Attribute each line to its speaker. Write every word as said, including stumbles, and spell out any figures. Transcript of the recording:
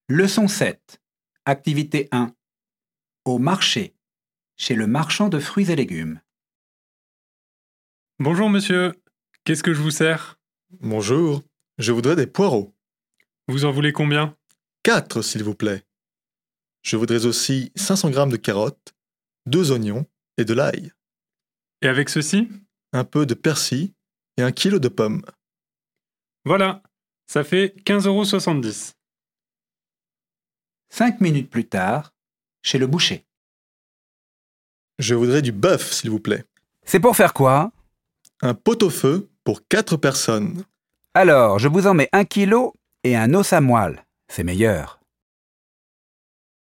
Speaker 1: Leçon sept. Activité un. Au marché, chez le marchand de fruits et légumes.
Speaker 2: Bonjour monsieur, qu'est-ce que je vous sers?
Speaker 3: Bonjour, je voudrais des poireaux.
Speaker 2: Vous en voulez combien?
Speaker 3: Quatre, s'il vous plaît. Je voudrais aussi cinq cents grammes de carottes, deux oignons et de l'ail.
Speaker 2: Et avec ceci?
Speaker 3: Un peu de persil et un kilo de pommes.
Speaker 2: Voilà, ça fait quinze euros soixante-dix.
Speaker 1: Cinq minutes plus tard, chez le boucher.
Speaker 3: Je voudrais du bœuf, s'il vous plaît.
Speaker 4: C'est pour faire quoi?
Speaker 3: Un pot-au-feu pour quatre personnes.
Speaker 4: Alors, je vous en mets un kilo et un os à moelle. C'est meilleur.